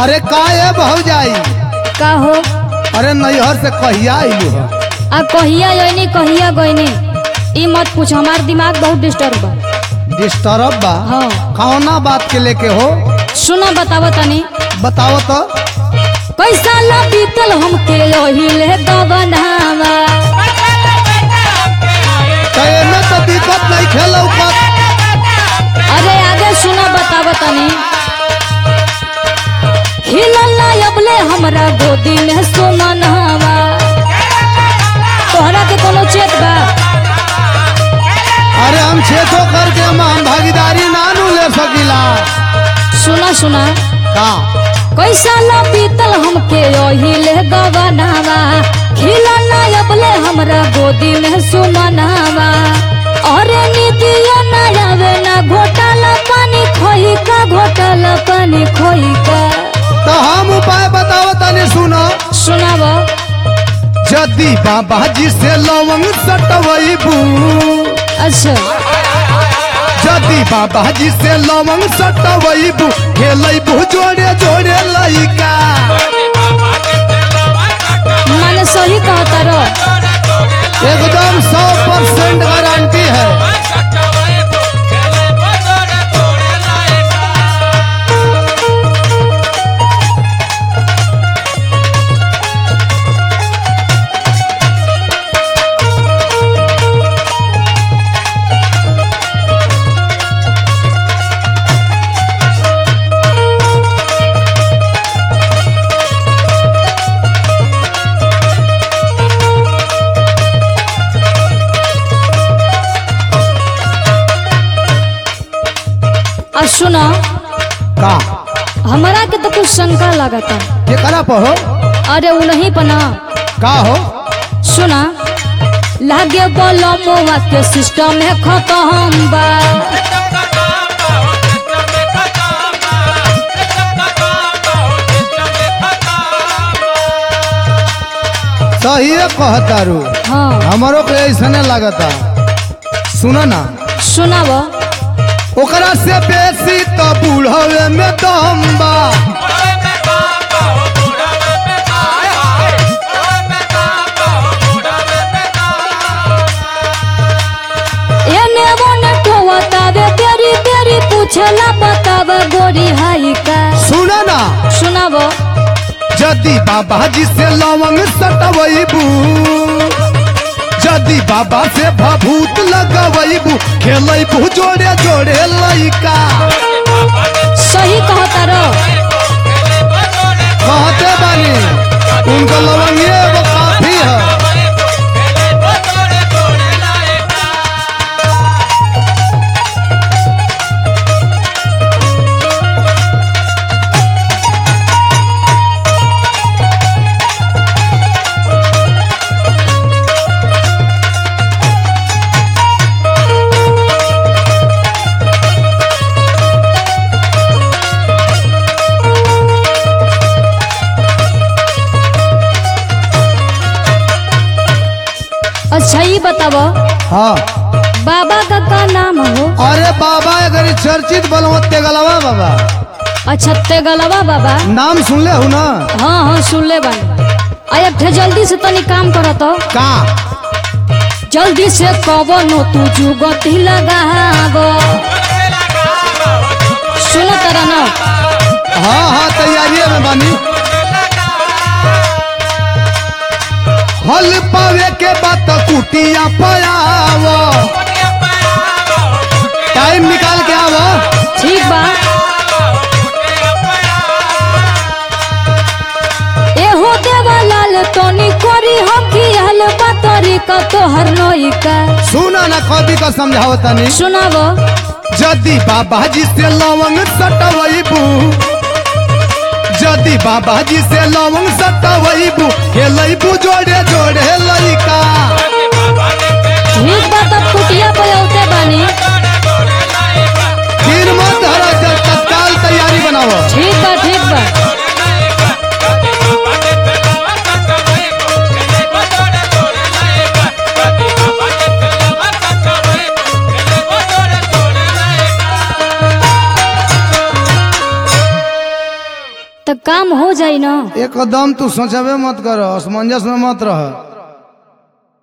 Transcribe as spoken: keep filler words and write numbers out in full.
अरे का ये भौजाई का हो? अरे नैहर से कहिया आइलू हो? आ कहिया यही कहिया गईनी ई मत पूछ, हमार दिमाग बहुत डिस्टर्ब बा। डिस्टर्ब बा? हाँ। कौना बात के लेके हो? सुना बताव तनी। बताओ तो। पैसा ला बीतल हमके यही ले गवनावा। में तो दिक्कत नहीं खेल। अरे आगे सुना बताव तनी। हिलला अबले हमरा गोदी में सुमनवा। तोहरा के कोनो चेत बा? अरे हम छेतो करके हम भागीदारी ना नू ले सकीला। सुना सुना का कैसा ला बीतल हमके यही ले गवनावा। खिलना अबले हमरा गोदी में सुमनवा। अरे नीतिया ना आवे ना घोटाला पानी खोई का, घोटाला पानी खोई का। तो हम उपाय बताओ तनी सुनो। सुनाव। जदी बाबा जी से लवंग सटवईबू। अच्छा। जदी बाबा जी से लवंग सटवईबू खेलईबू जोड़े जोड़े लइका। माने सही कहता रो। एकदम सौ परसेंट गारंटी है। सुनो का हमारा के तो कुछ शंका लगता। ये करा पहो? अरे वो नहीं पना का हो? सुना लागे बोलो मोवा के सिस्टम है खत्म बा। सही कहता रू। हाँ। हमारो के ऐसने लगता। सुनो ना। सुनाव। ओकरा से बेसी तो बूढ़वे में दम बा। एने ओने ठोवतावे तेरी तेरी पूछला बताव गोरी हाई का। सुनो ना। सुनाव। जदी बाबा जी से लवंग सटवईबू। जदी बाबा से भभूत लगवईबू खेलईबू जोड़े जोड़े लइका। सही कहता रो। कहते बानी उनका लवंगिए एगो काफी है। अच्छा ये बताओ। हाँ। बाबा का का नाम हो? अरे बाबा अगर चर्चित बलवत्ते गलवा बाबा। अच्छा ते गलवा बाबा नाम सुन ले हो ना? हाँ हाँ सुन ले बानी। आया थे जल्दी से तनी काम करो तो। का जल्दी से कबो नो तू जुगती लगावो। सुनो तारा ना। हाँ हाँ तैयारी में बानी। हल पावे के बात कुटिया पयावो। टाइम निकाल के आवो। ठीक बा। एहो देवालाल तोनी कोरी हम की हाल बातरी का तोहर नई का। सुना ना कभी का समझाओ तनी। सुनावो। जदी बाबा जी से लवंग सटवईबू। जदी बाबा जी से लवंग सटवईबू खेलईबू जोड़े जोड़े लइका। ठीक बात अब कुटिया पे औते बानी। फिर मत धरा तत्काल तैयारी बनाओ। ठीक बा ठीक बा। तो काम हो जाई ना। एकदम तू सोचबे मत कर, असमंजस में मत रह।